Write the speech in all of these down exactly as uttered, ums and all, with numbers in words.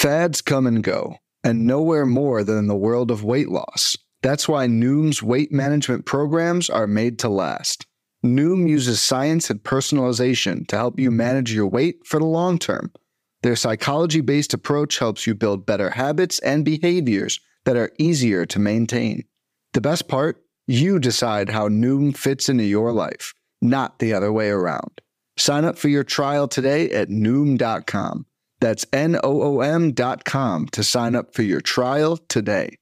Fads come and go, and nowhere more than in the world of weight loss. That's why Noom's weight management programs are made to last. Noom uses science and personalization to help you manage your weight for the long term. Their psychology-based approach helps you build better habits and behaviors that are easier to maintain. The best part? You decide how Noom fits into your life, not the other way around. Sign up for your trial today at Noom dot com. That's N O O M dot com to sign up for your trial today.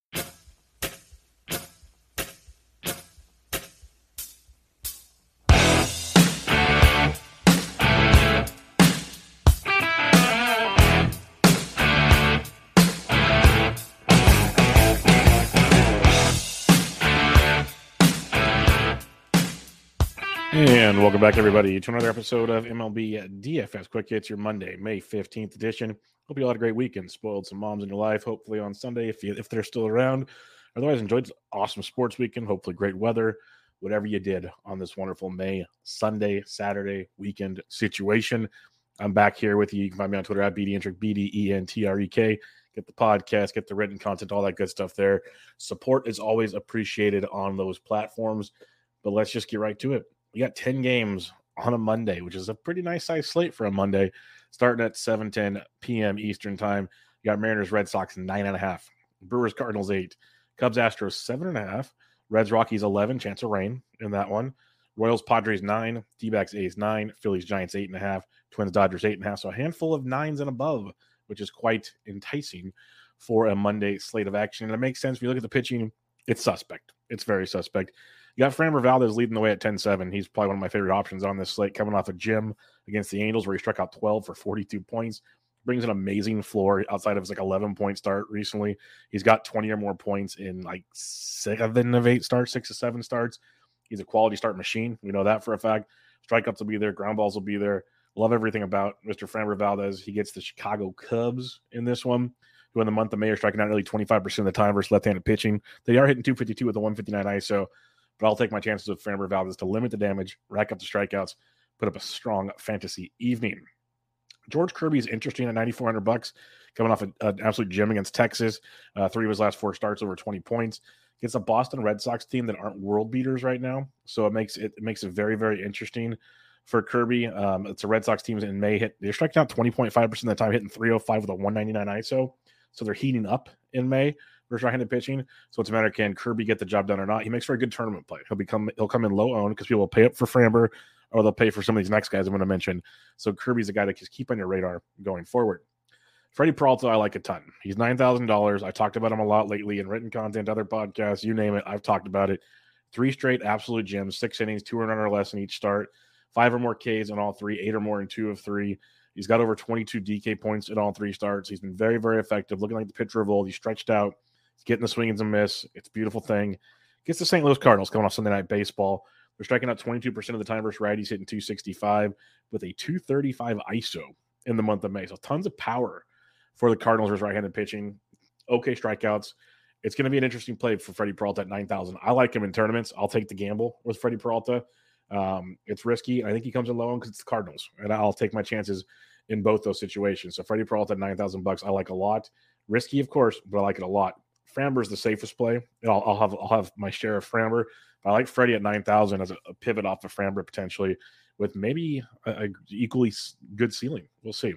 And welcome back, everybody, to another episode of M L B D F S Quick Hits, your Monday, May fifteenth edition. Hope you all had a great weekend. Spoiled some moms in your life, hopefully on Sunday, if you, if they're still around. Otherwise, enjoyed an awesome sports weekend, hopefully great weather, whatever you did on this wonderful May, Sunday, Saturday, weekend situation. I'm back here with you. You can find me on Twitter at B D Entrek, B D E N T R E K. Get the podcast, get the written content, all that good stuff there. Support is always appreciated on those platforms, but let's just get right to it. We got ten games on a Monday, which is a pretty nice size slate for a Monday, starting at seven ten p.m. Eastern time. You got Mariners, Red Sox, nine and a half. Brewers, Cardinals, eight. Cubs, Astros, seven and a half. Reds, Rockies, eleven. Chance of rain in that one. Royals, Padres, nine. D-backs, A's, nine. Phillies, Giants, eight and a half. Twins, Dodgers, eight and a half. So a handful of nines and above, which is quite enticing for a Monday slate of action. And it makes sense. If you look at the pitching, it's suspect. It's very suspect. You got Framber Valdez leading the way at ten seven. He's probably one of my favorite options on this slate, coming off a gym against the Angels where he struck out twelve for forty-two points. Brings an amazing floor outside of his like eleven-point start recently. He's got twenty or more points in like seven of eight starts, six of seven starts. He's a quality start machine. We know that for a fact. Strikeouts will be there. Ground balls will be there. Love everything about Mister Framber Valdez. He gets the Chicago Cubs in this one, who in the month of May are striking out nearly twenty-five percent of the time versus left-handed pitching. They are hitting two fifty-two with a one fifty-nine I S O. But I'll take my chances with Framber Valdez to limit the damage, rack up the strikeouts, put up a strong fantasy evening. George Kirby is interesting at ninety-four hundred bucks, coming off an absolute gem against Texas. Uh, three of his last four starts over twenty points. Gets a Boston Red Sox team that aren't world beaters right now, so it makes it, it makes it very, very interesting for Kirby. Um, it's a Red Sox team in May hit they're striking out twenty point five percent of the time, hitting three oh five with a one ninety-nine I S O. So they're heating up in May versus right-handed pitching. So it's a matter of can Kirby get the job done or not. He makes for a good tournament play. He'll become he'll come in low owned because people will pay up for Framber or they'll pay for some of these next guys I'm going to mention. So Kirby's a guy to just keep on your radar going forward. Freddie Peralta, I like a ton. He's nine thousand dollars. I talked about him a lot lately in written content, other podcasts, you name it. I've talked about it. Three straight absolute gems, six innings, two earned or less in each start, five or more Ks in all three, eight or more in two of three. He's got over twenty-two D K points in all three starts. He's been very, very effective, looking like the pitcher of old. He's stretched out. He's getting the swings and miss. It's a beautiful thing. Gets the Saint Louis Cardinals coming off Sunday Night Baseball. They're striking out twenty-two percent of the time versus righties, hitting two sixty-five with a two thirty-five I S O in the month of May. So tons of power for the Cardinals versus right-handed pitching. Okay strikeouts. It's going to be an interesting play for Freddie Peralta at nine thousand. I like him in tournaments. I'll take the gamble with Freddie Peralta. Um, it's risky. I think he comes in low because it's the Cardinals, and I'll take my chances in both those situations. So Freddie Peralta at nine thousand bucks, I like a lot. Risky, of course, but I like it a lot. Framber is the safest play. I'll, I'll have I'll have my share of Framber. I like Freddie at nine thousand as a, a pivot off of Framber potentially, with maybe a, a equally good ceiling. We'll see.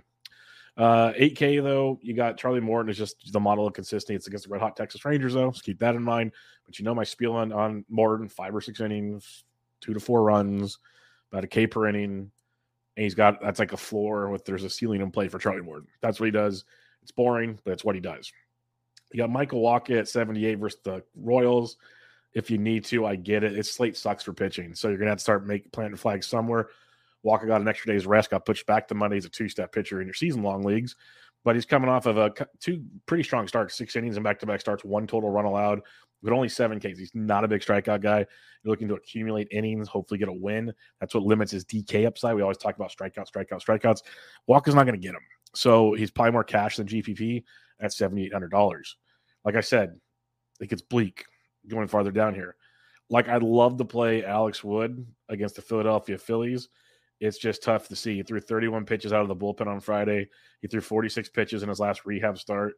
Uh, eight K though, you got Charlie Morton is just the model of consistency. It's against the Red Hot Texas Rangers though, so keep that in mind. But you know my spiel on, on Morton: five or six innings, two to four runs, about a K per inning. And he's got that's like a floor with there's a ceiling in play for Charlie Morton. That's what he does. It's boring, but it's what he does. You got Michael Wacha at seventy-eight versus the Royals. If you need to, I get it. It's slate sucks for pitching, so you're gonna have to start making planting flags somewhere. Wacha got an extra day's rest, got pushed back to Monday. He's a two-step pitcher in your season-long leagues, but he's coming off of a two pretty strong starts, six innings and back-to-back starts, one total run allowed, but only seven Ks. He's not a big strikeout guy. You're looking to accumulate innings, hopefully get a win. That's what limits his D K upside. We always talk about strikeouts, strikeouts, strikeouts. Wacha's not going to get him, so he's probably more cash than G P P at seven thousand eight hundred dollars. Like I said, it gets bleak going farther down here. Like, I'd love to play Alex Wood against the Philadelphia Phillies it's just tough to see. He threw thirty-one pitches out of the bullpen on Friday. He threw forty-six pitches in his last rehab start.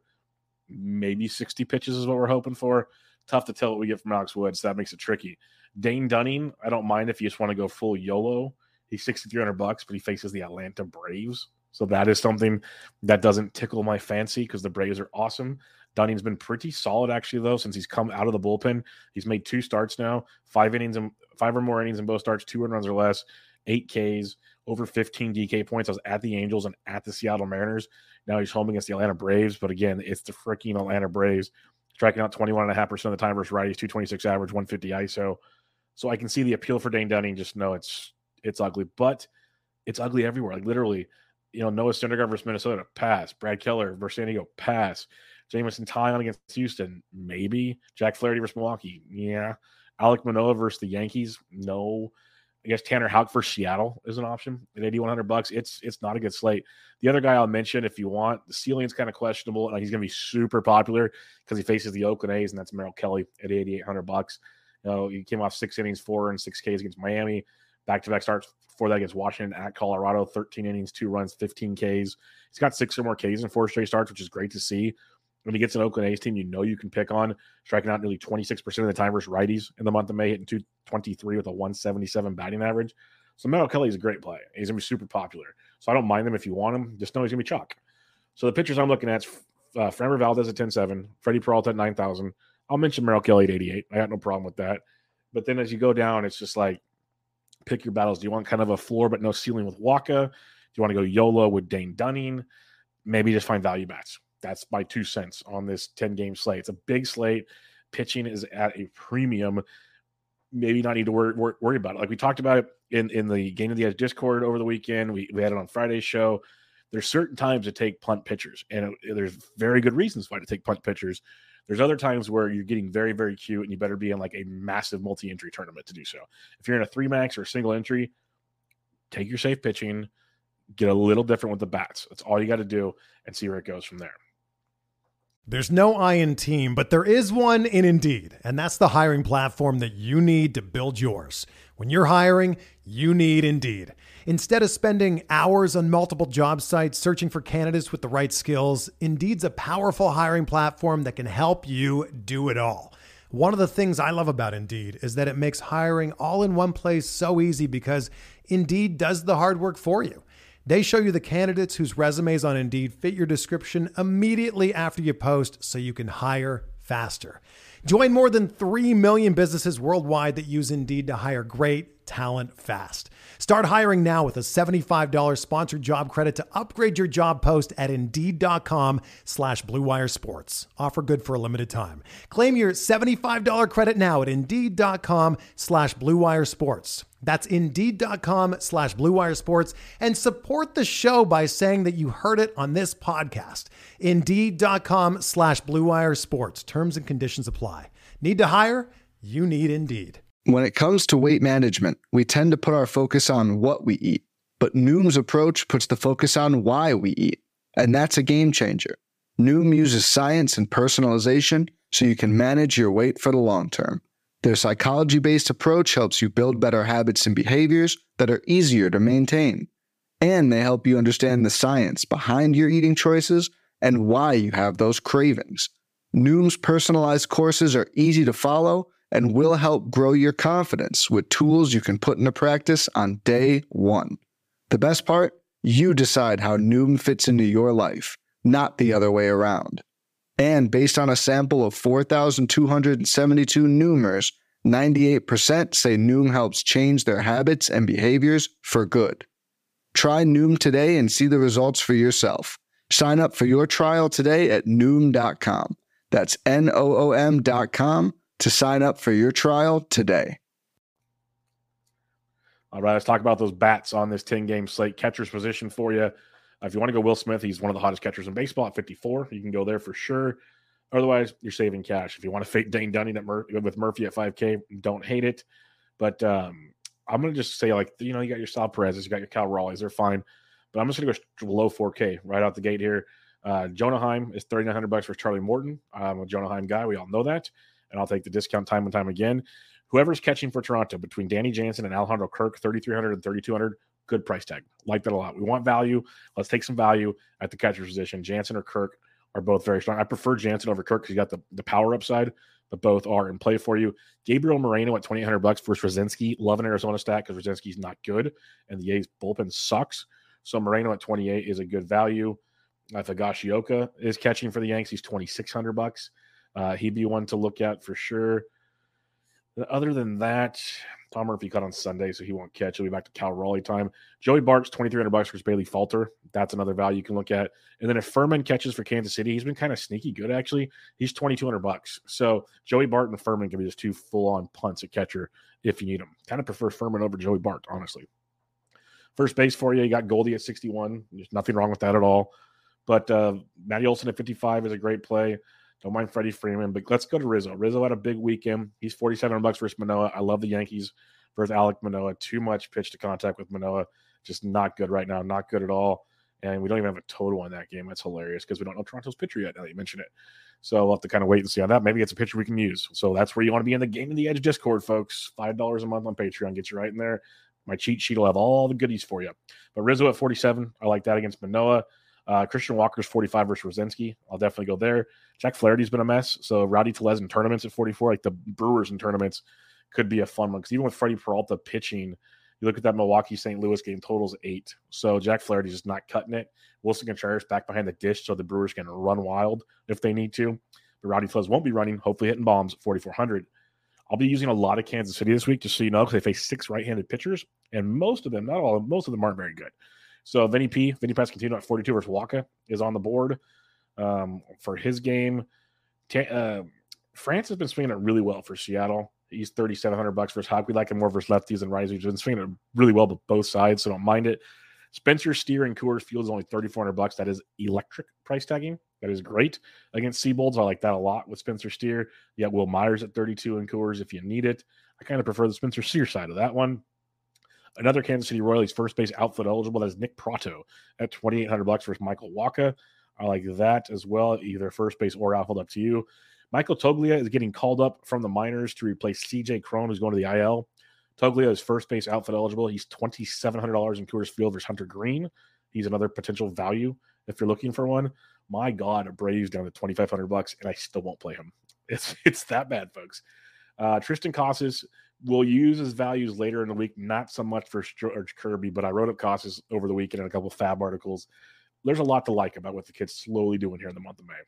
Maybe sixty pitches is what we're hoping for. Tough to tell what we get from Alex Wood, so that makes it tricky. Dane Dunning, I don't mind if you just want to go full YOLO. He's sixty-three hundred bucks, but he faces the Atlanta Braves. So that is something that doesn't tickle my fancy because the Braves are awesome. Dunning's been pretty solid, actually, though, since he's come out of the bullpen. He's made two starts now, five innings and five or more innings in both starts, two runs or less, eight Ks, over fifteen D K points. I was at the Angels and at the Seattle Mariners. Now he's home against the Atlanta Braves. But again, it's the freaking Atlanta Braves, striking out twenty-one point five percent of the time versus righties, two twenty-six average, one fifty I S O. So I can see the appeal for Dane Dunning. Just know it's it's ugly, but it's ugly everywhere. Like literally, you know, Noah Syndergaard versus Minnesota, pass. Brad Keller versus San Diego, pass. Jameson Taillon against Houston, maybe. Jack Flaherty versus Milwaukee, yeah. Alek Manoah versus the Yankees, no. I guess Tanner Houck for Seattle is an option at eighty-one hundred bucks. It's it's not a good slate. The other guy I'll mention, if you want, the ceiling's kind of questionable, and he's going to be super popular because he faces the Oakland A's, and that's Merrill Kelly at eighty-eight hundred bucks. You know, he came off six innings, four and six Ks against Miami. Back-to-back starts before that against Washington, at Colorado, thirteen innings, two runs, fifteen Ks. He's got six or more Ks in four straight starts, which is great to see. When he gets an Oakland A's team, you know you can pick on, striking out nearly twenty-six percent of the time versus righties in the month of May, hitting two twenty-three with a one seventy-seven batting average. So Merrill Kelly is a great play. He's going to be super popular. So I don't mind him if you want him. Just know he's going to be chalk. So the pitchers I'm looking at is uh, Framber Valdez at ten seven, Freddie Peralta at nine thousand. I'll mention Merrill Kelly at eighty-eight. I got no problem with that. But then as you go down, it's just like, pick your battles. Do you want kind of a floor but no ceiling with Waka? Do you want to go YOLO with Dane Dunning? Maybe just find value bats. That's my two cents on this ten-game slate. It's a big slate. Pitching is at a premium. Maybe not need to worry, worry, worry about it. Like we talked about it in, in the Game of the Edge Discord over the weekend. We, we had it on Friday's show. There's certain times to take punt pitchers, and it, there's very good reasons why to take punt pitchers. There's other times where you're getting very, very cute, and you better be in like a massive multi-entry tournament to do so. If you're in a three-max or a single entry, take your safe pitching, get a little different with the bats. That's all you got to do, and see where it goes from there. There's no I in team, but there is one in Indeed, and that's the hiring platform that you need to build yours. When you're hiring, you need Indeed. Instead of spending hours on multiple job sites searching for candidates with the right skills, Indeed's a powerful hiring platform that can help you do it all. One of the things I love about Indeed is that it makes hiring all in one place so easy because Indeed does the hard work for you. They show you the candidates whose resumes on Indeed fit your description immediately after you post so you can hire faster. Join more than three million businesses worldwide that use Indeed to hire great talent fast. Start hiring now with a seventy-five dollars sponsored job credit to upgrade your job post at Indeed.com slash Blue Wire Sports. Offer good for a limited time. Claim your seventy-five dollars credit now at Indeed.com slash Blue Wire Sports. That's Indeed.com slash Blue Wire Sports, and support the show by saying that you heard it on this podcast. Indeed.com slash Blue Wire Sports. Terms and conditions apply. Need to hire? You need Indeed. When it comes to weight management, we tend to put our focus on what we eat, but Noom's approach puts the focus on why we eat, and that's a game changer. Noom uses science and personalization so you can manage your weight for the long term. Their psychology-based approach helps you build better habits and behaviors that are easier to maintain. And they help you understand the science behind your eating choices and why you have those cravings. Noom's personalized courses are easy to follow and will help grow your confidence with tools you can put into practice on day one. The best part? You decide how Noom fits into your life, not the other way around. And based on a sample of four thousand two hundred seventy-two Noomers, ninety-eight percent say Noom helps change their habits and behaviors for good. Try Noom today and see the results for yourself. Sign up for your trial today at Noom dot com. That's N O O M dot com to sign up for your trial today. All right, let's talk about those bats on this ten-game slate. Catcher's position for you. Uh, if you want to go Will Smith, he's one of the hottest catchers in baseball at fifty-four. You can go there for sure. Otherwise, you're saving cash. If you want to fake Dane Dunning at Mur- with Murphy at five K, don't hate it. But um, I'm going to just say, like, you know, you got your Sal Perez's, you got your Cal Raleighs, they're fine. But I'm just going to go below four K right out the gate here. Uh, Jonah Heim is thirty-nine hundred bucks for Charlie Morton. I'm a Jonah Heim guy. We all know that. And I'll take the discount time and time again. Whoever's catching for Toronto between Danny Jansen and Alejandro Kirk, thirty-three hundred and thirty-two hundred, good price tag. Like that a lot. We want value. Let's take some value at the catcher position. Jansen or Kirk are both very strong. I prefer Jansen over Kirk because you got the, the power upside, but both are in play for you. Gabriel Moreno at twenty-eight hundred bucks versus Rosinski. Love an Arizona stat because Rosinski's not good and the A's bullpen sucks. So Moreno at twenty-eight is a good value. If Higashioka is catching for the Yanks, he's twenty-six hundred bucks. Uh, he'd be one to look at for sure. Other than that, Tom Murphy cut on Sunday, so he won't catch. He'll be back to Cal Raleigh time. Joey Bart's twenty-three hundred bucks versus Bailey Falter. That's another value you can look at. And then if Furman catches for Kansas City, he's been kind of sneaky good, actually. He's twenty-two hundred bucks. So Joey Bart and Furman can be just two full-on punts at catcher if you need them. Kind of prefer Furman over Joey Bart, honestly. First base for you, you got Goldie at sixty-one. There's nothing wrong with that at all. But uh, Matty Olson at fifty-five is a great play. Don't mind Freddie Freeman, but let's go to Rizzo. Rizzo had a big weekend. He's forty-seven hundred bucks versus Manoah. I love the Yankees versus Alek Manoah. Too much pitch to contact with Manoah. Just not good right now. Not good at all. And we don't even have a total on that game. That's hilarious because we don't know Toronto's pitcher yet now that you mention it. So we'll have to kind of wait and see on that. Maybe it's a pitcher we can use. So that's where you want to be in the Game of the Edge Discord, folks. five dollars a month on Patreon gets you right in there. My cheat sheet will have all the goodies for you. But Rizzo at forty-seven, I like that against Manoah. Uh, Christian Walker's forty-five versus Rosinski. I'll definitely go there. Jack Flaherty's been a mess. So Rowdy Tellez in tournaments at forty-four, like the Brewers in tournaments, could be a fun one. Because even with Freddie Peralta pitching, you look at that Milwaukee Saint Louis game, totals eight. So Jack Flaherty's just not cutting it. Wilson Contreras back behind the dish so the Brewers can run wild if they need to. But Rowdy Tellez won't be running, hopefully hitting bombs at forty-four hundred. I'll be using a lot of Kansas City this week, just so you know, because they face six right-handed pitchers, and most of them, not all, most of them aren't very good. So Vinny P, Vinny Pasquantino at forty-two versus Waka is on the board um, for his game. Ta- uh, France has been swinging it really well for Seattle. He's thirty-seven hundred bucks versus Hawk. We like him more versus lefties than righties. He's been swinging it really well with both sides, so don't mind it. Spencer Steer and Coors Field is only thirty-four hundred bucks. That is electric price tagging. That is great against Seabolds. I like that a lot with Spencer Steer. Yeah, Will Myers at thirty-two and Coors if you need it. I kind of prefer the Spencer Steer side of that one. Another Kansas City Royals first base outfield eligible. That is Nick Prato at twenty-eight hundred bucks versus Michael Wacha. I like that as well. Either first base or outfield, up to you. Michael Toglia is getting called up from the minors to replace C J Cron, who's going to the I L. Toglia is first base outfield eligible. He's twenty-seven hundred dollars in Coors Field versus Hunter Green. He's another potential value if you're looking for one. My God, Braves down to twenty-five hundred bucks, and I still won't play him. It's it's that bad, folks. Uh, Tristan Casas will use his values later in the week, not so much for George Kirby, but I wrote up Casas over the weekend in a couple of Fab articles. There's a lot to like about what the kid's slowly doing here in the month of May.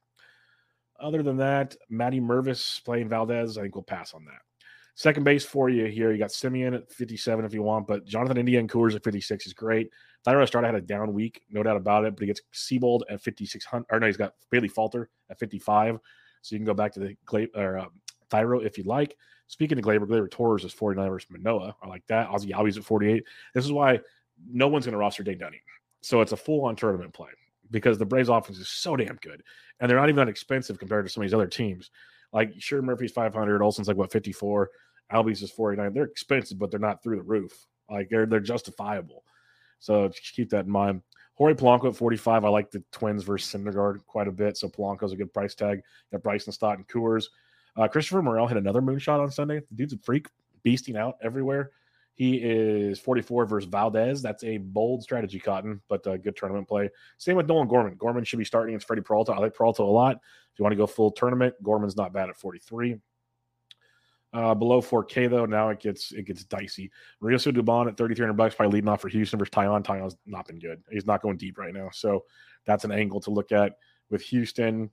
Other than that, Matty Mervis playing Valdez, I think we'll pass on that. Second base for you here, you got Simeon at fifty-seven if you want, but Jonathan India and Coors at fifty-six is great. Thairo Estrada had a down week, no doubt about it, but he gets Seabold at fifty-six hundred, or no, he's got Bailey Falter at fifty-five, so you can go back to the Gla- or uh, Thairo if you'd like. Speaking of Glaber, Glaber Torres is forty-nine versus Manoah. I like that. Ozzie Albies at forty-eight. This is why no one's going to roster Dane Dunning. So it's a full-on tournament play because the Braves offense is so damn good, and they're not even that expensive compared to some of these other teams. Like, sure, Murphy's five hundred, Olson's like, what, fifty-four, Albies is forty-nine. They're expensive, but they're not through the roof. Like, they're they're justifiable. So just keep that in mind. Jorge Polanco at forty-five. I like the Twins versus Syndergaard quite a bit, so Polanco's a good price tag. Got Bryson Stott and Coors. Uh, Christopher Morel hit another moonshot on Sunday. The dude's a freak, beasting out everywhere. He is forty-four versus Valdez. That's a bold strategy, Cotton, but a good tournament play. Same with Nolan Gorman. Gorman should be starting against Freddie Peralta. I like Peralta a lot. If you want to go full tournament, Gorman's not bad at forty-three. Uh, below four K, though, now it gets it gets dicey. Mauricio Dubon at thirty-three hundred bucks, probably leading off for Houston versus Tyon. Tyon's not been good. He's not going deep right now. So that's an angle to look at with Houston.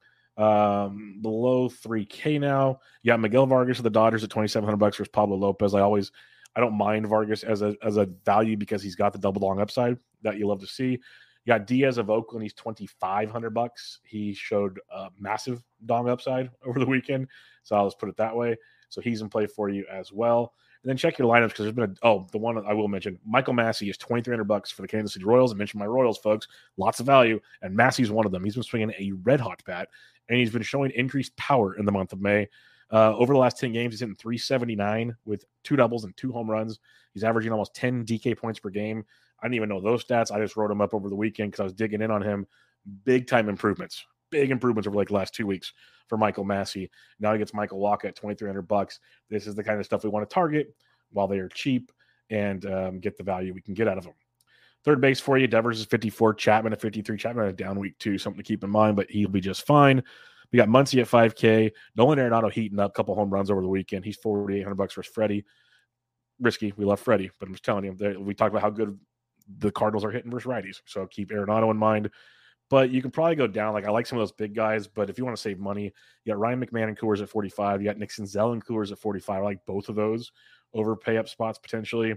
Um, below three K now. You got Miguel Vargas of the Dodgers at twenty-seven hundred bucks versus Pablo Lopez. I always, I don't mind Vargas as a as a value because he's got the double long upside that you love to see. You got Diaz of Oakland. He's twenty-five hundred bucks. He showed a massive dong upside over the weekend. So I'll just put it that way. So he's in play for you as well. And then check your lineups because there's been a, oh, the one I will mention, Michael Massey is twenty-three hundred bucks for the Kansas City Royals. I mentioned my Royals, folks. Lots of value. And Massey's one of them. He's been swinging a red hot bat, and he's been showing increased power in the month of May. Uh, over the last ten games, he's hitting three seventy-nine with two doubles and two home runs. He's averaging almost ten D K points per game. I didn't even know those stats. I just wrote him up over the weekend because I was digging in on him. Big time improvements. Big improvements over like the last two weeks for Michael Massey. Now he gets Michael Wacha at twenty-three hundred bucks. This is the kind of stuff we want to target while they are cheap. and um, get the value we can get out of him. Third base for you, Devers is fifty-four, Chapman at fifty-three. Chapman had a down week too, something to keep in mind, but he'll be just fine. We got Muncy at five K. Nolan Arenado heating up, a couple home runs over the weekend. He's forty-eight hundred bucks versus Freddie. Risky. We love Freddie, but I'm just telling you, we talked about how good the Cardinals are hitting versus righties, so keep Arenado in mind. But you can probably go down. Like, I like some of those big guys, but if you want to save money, you got Ryan McMahon and Coors at forty-five. You got Nick Senzel and Coors at forty-five. I like both of those over pay up spots potentially.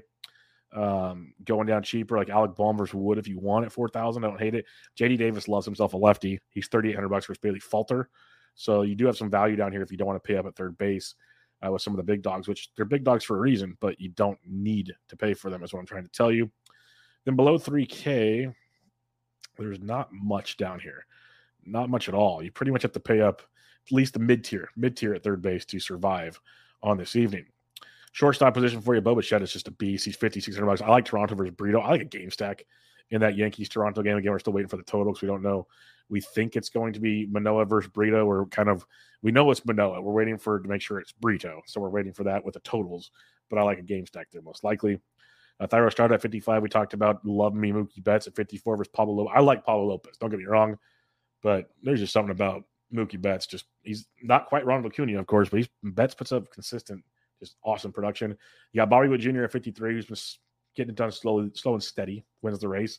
Um, going down cheaper, like Alec Bohm versus Wood if you want at four thousand. I don't hate it. J D Davis loves himself a lefty. He's thirty-eight hundred bucks versus Bailey Falter. So you do have some value down here if you don't want to pay up at third base uh, with some of the big dogs, which they're big dogs for a reason, but you don't need to pay for them is what I'm trying to tell you. Then below three K, there's not much down here. Not much at all. You pretty much have to pay up at least the mid-tier, mid-tier at third base to survive on this evening. Shortstop position for you, Bo Bichette is just a beast. He's fifty-six hundred bucks. I like Toronto versus Brito. I like a game stack in that Yankees-Toronto game. Again, we're still waiting for the total because we don't know. We think it's going to be Manoah versus Brito. We're kind of – we know it's Manoah. We're waiting for to make sure it's Brito. So we're waiting for that with the totals. But I like a game stack there most likely. Uh, Thairo started at fifty-five. We talked about love me Mookie Betts at fifty-four versus Pablo Lopez. I like Pablo Lopez. Don't get me wrong. But there's just something about Mookie Betts. Just he's not quite Ronald Acuna, of course, but he's Betts puts up consistent, just awesome production. You got Bobby Witt Junior at fifty-three, who's been getting it done slowly, slow and steady, wins the race.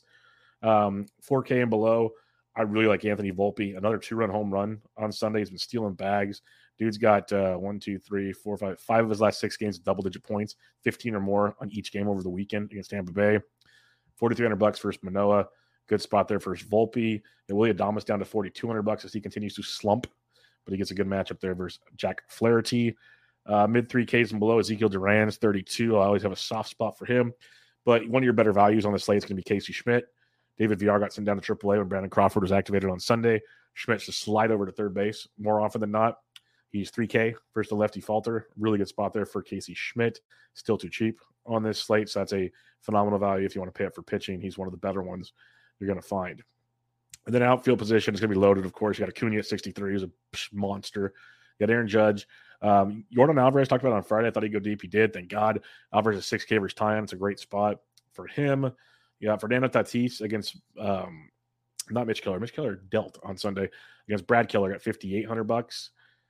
Um, four K and below, I really like Anthony Volpe. Another two-run home run on Sunday. He's been stealing bags. Dude's got uh, one, two, three, four, five, five of his last six games, double-digit points, fifteen or more on each game over the weekend against Tampa Bay. forty-three hundred bucks versus Manoah. Good spot there for Volpe. And Willie Adames down to forty-two hundred bucks as he continues to slump, but he gets a good matchup there versus Jack Flaherty. Uh, mid three Ks and below, Ezekiel Duran's thirty-two. I always have a soft spot for him. But one of your better values on the slate is going to be Casey Schmidt. David Villar got sent down to triple A when Brandon Crawford was activated on Sunday. Schmidt should slide over to third base more often than not. He's three K versus the lefty Falter. Really good spot there for Casey Schmidt. Still too cheap on this slate, so that's a phenomenal value if you want to pay up for pitching. He's one of the better ones you're going to find. And then outfield position is going to be loaded, of course. You got Acuna at sixty-three, who's a monster. You got Aaron Judge. Um, Yordan Alvarez talked about it on Friday. I thought he'd go deep. He did. Thank God. Alvarez is six K versus Tyon. It's a great spot for him. You got Fernando Tatis against um, not Mitch Keller. Mitch Keller dealt on Sunday against Brad Keller at fifty-eight hundred bucks.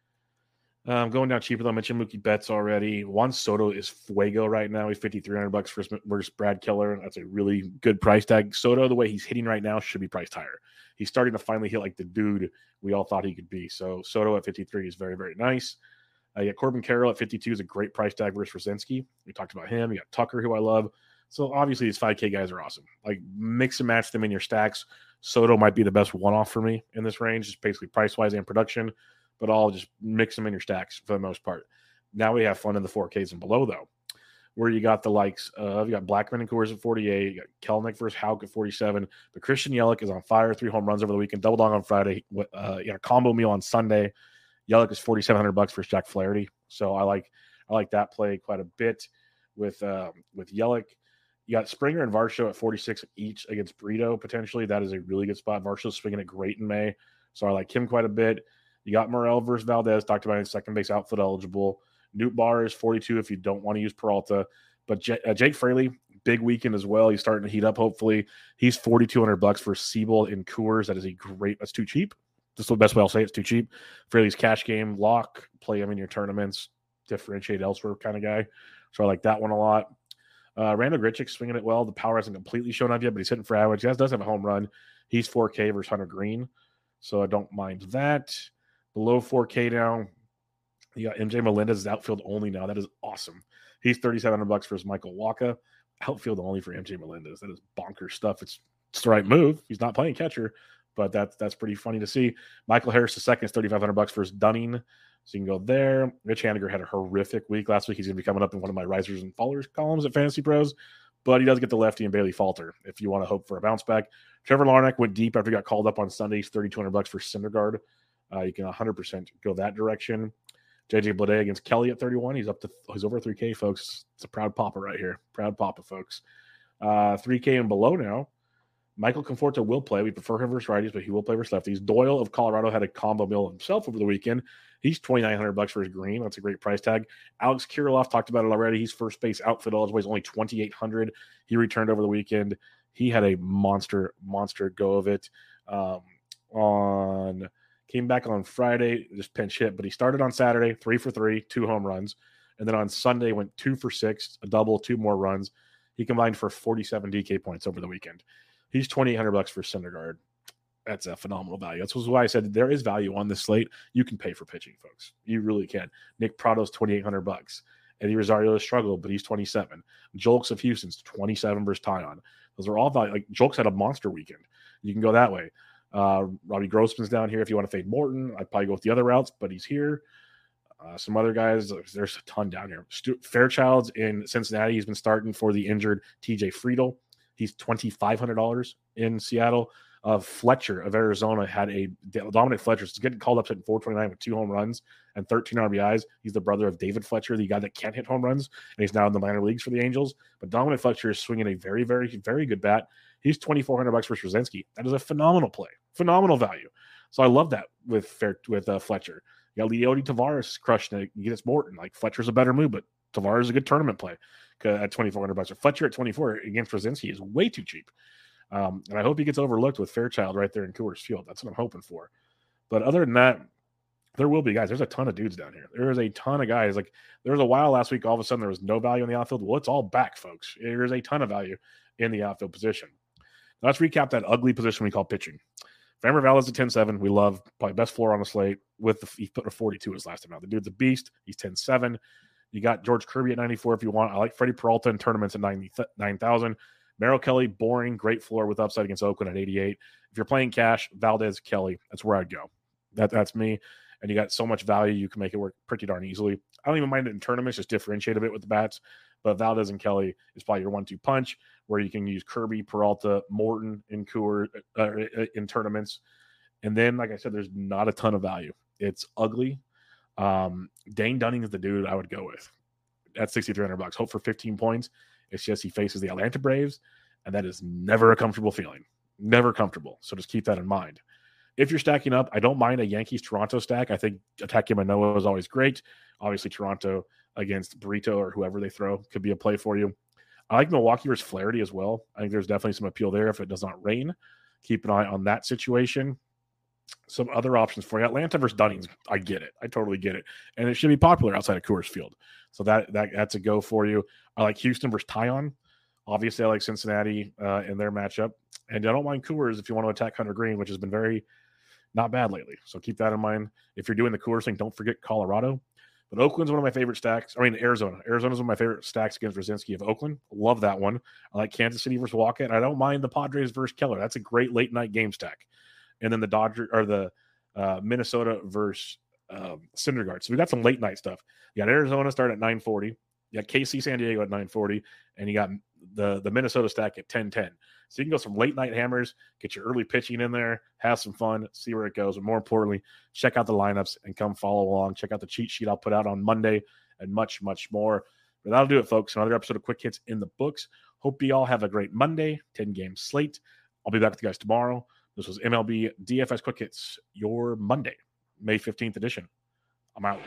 Um, going down cheaper, though. I mentioned Mookie Betts already. Juan Soto is fuego right now. He's fifty-three hundred bucks versus, versus Brad Keller. That's a really good price tag. Soto, the way he's hitting right now, should be priced higher. He's starting to finally hit like the dude we all thought he could be. So Soto at fifty-three is very, very nice. Uh, you got Corbin Carroll at fifty-two is a great price tag versus Rosinski. We talked about him. You got Tucker, who I love. So obviously these five K guys are awesome. Like, mix and match them in your stacks. Soto might be the best one-off for me in this range, just basically price-wise and production. But I'll just mix them in your stacks for the most part. Now we have fun in the four Ks and below, though, where you got the likes of, you got Blackman and Coors at forty-eight, you got Kelenic versus Houck at forty-seven, but Christian Yelich is on fire, three home runs over the weekend, double dong on Friday, uh, you got a combo meal on Sunday. Yelich is forty-seven hundred bucks versus Jack Flaherty, so I like I like that play quite a bit with um, with Yelich. You got Springer and Varsho at forty-six each against Brito potentially. That is a really good spot. Varsho's swinging it great in May, so I like him quite a bit. You got Morel versus Valdez, talked about his second base outfield eligible. Newt Bar is forty-two if you don't want to use Peralta. But J- uh, Jake Fraley, big weekend as well. He's starting to heat up, hopefully. He's forty-two hundred bucks for Siebel in Coors. That is a great – that's too cheap. That's the best way I'll say it. It's too cheap. Fraley's cash game, lock, play him in your tournaments, differentiate elsewhere kind of guy. So I like that one a lot. Uh, Randall Grichuk swinging it well. The power hasn't completely shown up yet, but he's hitting for average. He does have a home run. He's four K versus Hunter Green, so I don't mind that. Below four K now, you got M J Melendez outfield only now. That is awesome. He's thirty-seven hundred bucks versus Michael Wacha. Outfield only for M J Melendez. That is bonkers stuff. It's, it's the right move. He's not playing catcher, but that's that's pretty funny to see. Michael Harris the second is thirty-five hundred bucks versus Dunning. So you can go there. Rich Haniger had a horrific week last week. He's going to be coming up in one of my risers and fallers columns at Fantasy Pros, but he does get the lefty and Bailey Falter if you want to hope for a bounce back. Trevor Larnach went deep after he got called up on Sunday. He's thirty-two hundred bucks for Syndergaard. Uh, you can one hundred percent go that direction. J J Bleday against Kelly at thirty-one. He's up to he's over three K, folks. It's a proud papa right here. Proud papa, folks. Uh, three K and below now. Michael Conforto will play. We prefer him versus righties, but he will play versus lefties. Doyle of Colorado had a combo bill himself over the weekend. He's twenty-nine hundred bucks for his green. That's a great price tag. Alex Kirilloff, talked about it already. He's first base outfield eligible. He's only twenty-eight hundred. He returned over the weekend. He had a monster, monster go of it. Um, on came back on Friday, just pinch hit, but he started on Saturday, three for three, two home runs. And then on Sunday went two for six, a double, two more runs. He combined for forty-seven D K points over the weekend. He's twenty-eight hundred bucks for Syndergaard. That's a phenomenal value. That's why I said there is value on this slate. You can pay for pitching, folks. You really can. Nick Prado's twenty-eight hundred bucks. Eddie Rosario has struggled, but he's twenty-seven. Jolks of Houston's twenty-seven versus Tyon. Those are all value. Like Jolks had a monster weekend. You can go that way. Uh, Robbie Grossman's down here if you want to fade Morton. I'd probably go with the other routes, but he's here. Uh, some other guys, there's a ton down here. Stu- Fairchild's in Cincinnati. He's been starting for the injured T J Friedl. He's twenty-five hundred dollars in Seattle. Uh, Fletcher of Arizona had a Dominic Fletcher. He's getting called up at four twenty-nine with two home runs and thirteen R B Is. He's the brother of David Fletcher, the guy that can't hit home runs, and he's now in the minor leagues for the Angels. But Dominic Fletcher is swinging a very, very, very good bat. He's twenty-four hundred bucks for Straczynski. That is a phenomenal play, phenomenal value. So I love that with Fair, with uh, Fletcher. You got Leody Taveras crushing it against Morton. Like Fletcher's a better move, but Taveras is a good tournament play at twenty-four hundred bucks. Or Fletcher at twenty-four against Straczynski is way too cheap. Um, and I hope he gets overlooked with Fairchild right there in Coors Field. That's what I'm hoping for. But other than that, there will be guys. There's a ton of dudes down here. There is a ton of guys. Like there was a while last week, all of a sudden there was no value in the outfield. Well, it's all back, folks. There's a ton of value in the outfield position. Now, let's recap that ugly position we call pitching. Framber Valdez at ten seven. We love probably best floor on the slate with the he put a forty-two his last time out. The dude's a beast. He's ten seven. You got George Kirby at ninety-four if you want. I like Freddie Peralta in tournaments at ninety-nine thousand. Merrill Kelly, boring, great floor with upside against Oakland at eighty-eight. If you're playing cash, Valdez, Kelly, that's where I'd go. That, that's me. And you got so much value, you can make it work pretty darn easily. I don't even mind it in tournaments, just differentiate a bit with the bats. But Valdez and Kelly is probably your one two punch where you can use Kirby, Peralta, Morton in Coors, uh, in tournaments. And then, like I said, there's not a ton of value. It's ugly. Um, Dane Dunning is the dude I would go with at sixty-three hundred bucks. Hope for fifteen points. It's just he faces the Atlanta Braves, and that is never a comfortable feeling. Never comfortable. So just keep that in mind. If you're stacking up, I don't mind a Yankees-Toronto stack. I think attacking Manoah is always great. Obviously, Toronto against Burrito or whoever they throw could be a play for you. I like Milwaukee versus Flaherty as well. I think there's definitely some appeal there if it does not rain. Keep an eye on that situation. Some other options for you. Atlanta versus Dunnings, I get it. I totally get it. And it should be popular outside of Coors Field. So that, that that's a go for you. I like Houston versus Tyon. Obviously, I like Cincinnati uh, in their matchup. And I don't mind Coors if you want to attack Hunter Green, which has been very not bad lately. So keep that in mind. If you're doing the Coors thing, don't forget Colorado. But Oakland's one of my favorite stacks. I mean, Arizona. Arizona's one of my favorite stacks against Straczynski of Oakland. Love that one. I like Kansas City versus Walker. And I don't mind the Padres versus Keller. That's a great late night game stack. And then the Dodger or the uh, Minnesota versus um, Syndergaard. So we got some late night stuff. You got Arizona start at nine forty. You got K C San Diego at nine forty. And you got the, the Minnesota stack at ten ten. So you can go some late night hammers, get your early pitching in there, have some fun, see where it goes. But more importantly, check out the lineups and come follow along. Check out the cheat sheet I'll put out on Monday and much, much more. But that'll do it, folks. Another episode of Quick Hits in the books. Hope you all have a great Monday, ten-game slate. I'll be back with you guys tomorrow. This was M L B D F S Quick Hits, your Monday, May fifteenth edition. I'm out.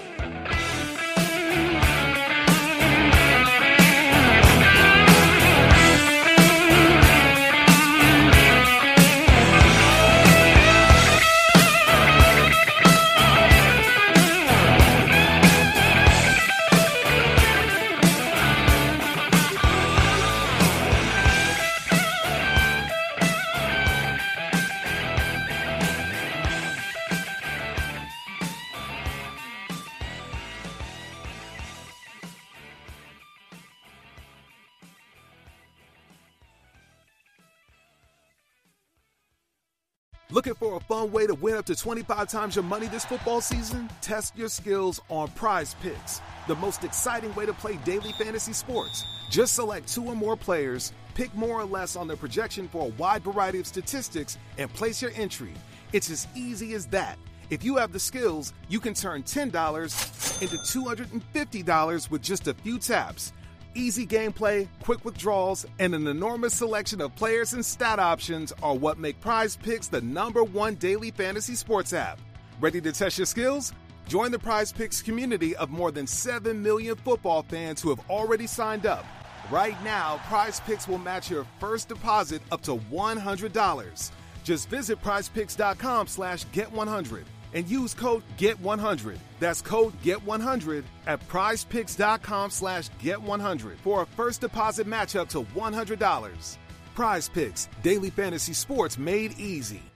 Looking for a fun way to win up to twenty-five times your money this football season? Test your skills on Prize Picks, the most exciting way to play daily fantasy sports. Just select two or more players, pick more or less on their projection for a wide variety of statistics, and place your entry. It's as easy as that. If you have the skills, you can turn ten dollars into two hundred fifty dollars with just a few taps. Easy gameplay, quick withdrawals, and an enormous selection of players and stat options are what make Prize Picks the number one daily fantasy sports app. Ready to test your skills? Join the Prize Picks community of more than seven million football fans who have already signed up. Right now, Prize Picks will match your first deposit up to one hundred dollars. Just visit prizepicks.com slash get one hundred and use code get one hundred. That's code get one hundred at prizepicks.com slash get one hundred for a first deposit match up to one hundred dollars. Prize Picks, daily fantasy sports made easy.